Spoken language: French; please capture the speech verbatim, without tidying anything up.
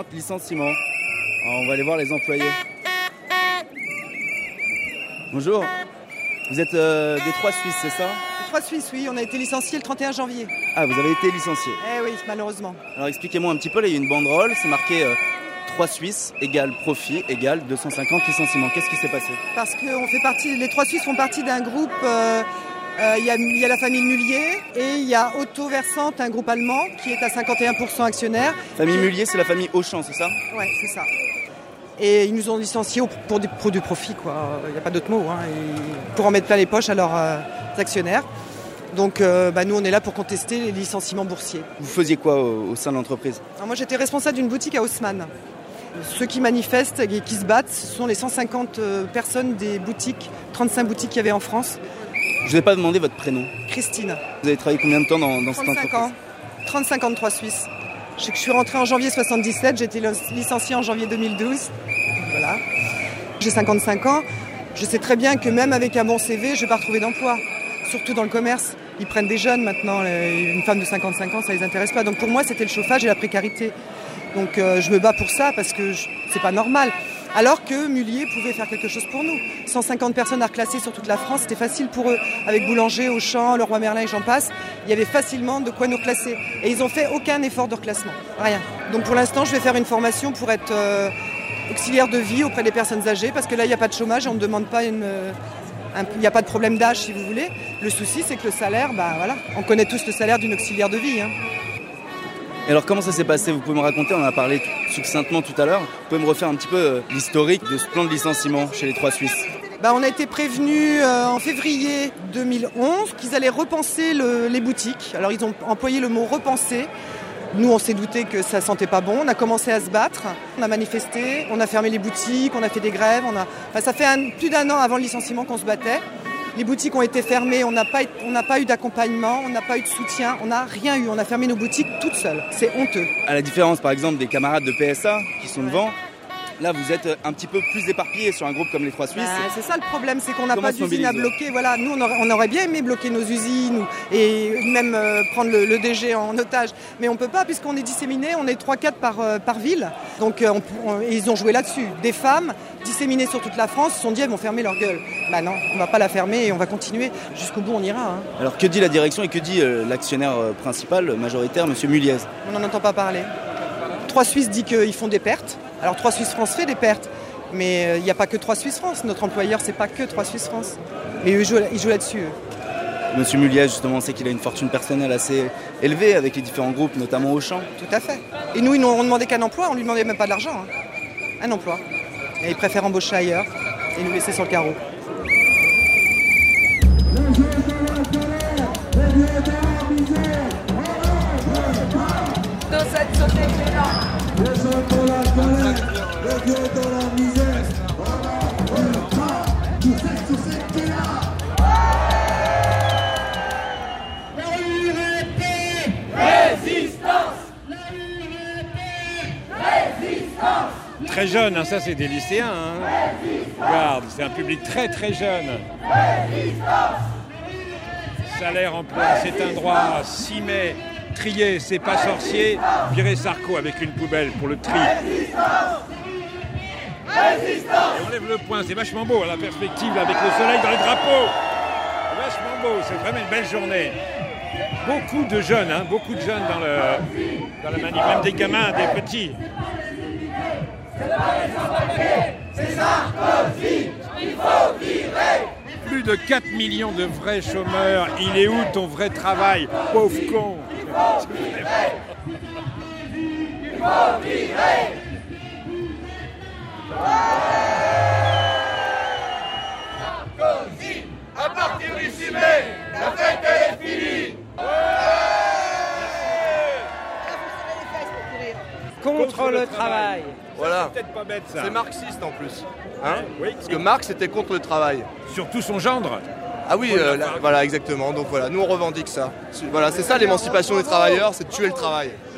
cinquante licenciements. Alors, on va aller voir les employés. Bonjour, vous êtes euh, des Trois Suisses, c'est ça? Les Trois Suisses, oui, on a été licenciés le trente et un janvier. Ah, vous avez été licencié? Eh oui, malheureusement. Alors expliquez-moi un petit peu, là il y a une banderole, c'est marqué euh, Trois Suisses égale profit égale deux cent cinquante licenciements. Qu'est-ce qui s'est passé? Parce que on fait partie, les Trois Suisses font partie d'un groupe, euh, euh, il y a, il y a la famille Mullier et il y a Auto Versante, un groupe allemand qui est à cinquante et un pour cent actionnaire. Famille Mullier, c'est la famille Auchan, c'est ça? Ouais, c'est ça. Et ils nous ont licenciés pour du, pour du profit, quoi. Il n'y a pas d'autre mot, hein. Et pour en mettre plein les poches à leurs euh, actionnaires. Donc euh, bah, nous, on est là pour contester les licenciements boursiers. Vous faisiez quoi au, au sein de l'entreprise? Alors, moi, j'étais responsable d'une boutique à Haussmann. Ceux qui manifestent et qui se battent, ce sont les cent cinquante personnes des boutiques, trente-cinq boutiques qu'il y avait en France. Je ne vous ai pas demandé votre prénom. Christine. Vous avez travaillé combien de temps dans, dans cette entreprise? trente-cinq ans. trente-cinq ans de Trois Suisses. Je, je suis rentrée en janvier soixante-dix-sept, j'ai été licenciée en janvier deux mille douze. Voilà. J'ai cinquante-cinq ans. Je sais très bien que même avec un bon C V, je ne vais pas retrouver d'emploi. Surtout dans le commerce. Ils prennent des jeunes maintenant. Une femme de cinquante-cinq ans, ça ne les intéresse pas. Donc pour moi, c'était le chauffage et la précarité. Donc euh, je me bats pour ça parce que je, c'est pas normal. Alors que Mullier pouvait faire quelque chose pour nous. cent cinquante personnes à reclasser sur toute la France, c'était facile pour eux. Avec Boulanger, Auchan, Leroy Merlin et j'en passe, il y avait facilement de quoi nous reclasser. Et ils n'ont fait aucun effort de reclassement. Rien. Donc pour l'instant, je vais faire une formation pour être euh, auxiliaire de vie auprès des personnes âgées parce que là, il n'y a pas de chômage et on ne demande pas une... Il n'y a pas de problème d'âge si vous voulez. Le souci, c'est que le salaire, bah voilà, on connaît tous le salaire d'une auxiliaire de vie. Hein. Et alors comment ça s'est passé? Vous pouvez me raconter, on en a parlé succinctement tout à l'heure. Vous pouvez me refaire un petit peu euh, l'historique de ce plan de licenciement chez les Trois Suisses? Bah, on a été prévenus euh, en février deux mille onze qu'ils allaient repenser le, les boutiques. Alors ils ont employé le mot repenser. Nous, on s'est douté que ça sentait pas bon. On a commencé à se battre, on a manifesté, on a fermé les boutiques, on a fait des grèves. On a... enfin, ça fait un, plus d'un an avant le licenciement qu'on se battait. Les boutiques ont été fermées, on n'a pas, on n'a pas eu d'accompagnement, on n'a pas eu de soutien, on n'a rien eu. On a fermé nos boutiques toutes seules. C'est honteux. À la différence, par exemple, des camarades de P S A qui sont devant, là, vous êtes un petit peu plus éparpillés sur un groupe comme les Trois Suisses. Bah, c'est ça le problème, c'est qu'on n'a Comment pas d'usine à bloquer. Voilà, nous, on aurait, on aurait bien aimé bloquer nos usines ou, et même euh, prendre le, le D G en otage. Mais on ne peut pas puisqu'on est disséminés, on est trois quatre par, euh, par ville. Donc euh, on, on, ils ont joué là-dessus. Des femmes disséminées sur toute la France se sont dit elles vont fermer leur gueule. Bah non, on ne va pas la fermer et on va continuer. Jusqu'au bout, on ira. Hein. Alors que dit la direction et que dit euh, l'actionnaire principal, majoritaire, M. Mulliez? On n'en entend pas parler. Trois Suisses dit qu'ils font des pertes. Alors Trois Suisses France fait des pertes. Mais il n'y a pas que Trois Suisses France. Notre employeur, c'est pas que Trois Suisses France. Mais eux, ils jouent, ils jouent là-dessus. Eux. Monsieur Mulliez, justement, on sait qu'il a une fortune personnelle assez élevée avec les différents groupes, notamment Auchan. Tout à fait. Et nous, ils nous ont demandé qu'un emploi. On lui demandait même pas de l'argent. Hein. Un emploi. Et ils préfèrent embaucher ailleurs et nous laisser sur le carreau. Dans cette société-là. Très jeune, hein, ça c'est des lycéens. Hein. Regarde, c'est un public très très jeune. Salaire, emploi, c'est un droit. six mai, trier, c'est pas sorcier. Virer Sarko avec une poubelle pour le tri. Et on lève le poing, c'est vachement beau, la perspective avec le soleil dans les drapeaux. C'est vachement beau, c'est vraiment une belle journée. Beaucoup de jeunes, hein, beaucoup de jeunes dans, le, dans la manif, même des gamins, des petits. C'est Sarkozy, il faut virer. Plus de quatre millions de vrais chômeurs. Il est où ton vrai travail, pauvre con? Il faut virer. Il faut virer. Sarkozy, à partir du six mai, la fête elle est finie. Contre le travail. Voilà. C'est peut-être pas bête ça. C'est marxiste en plus. Hein Oui. Parce que Marx était contre le travail. Surtout son gendre. Ah oui, euh, là, voilà, exactement. Donc voilà, nous on revendique ça. Voilà, c'est ça l'émancipation des travailleurs, c'est de tuer le travail.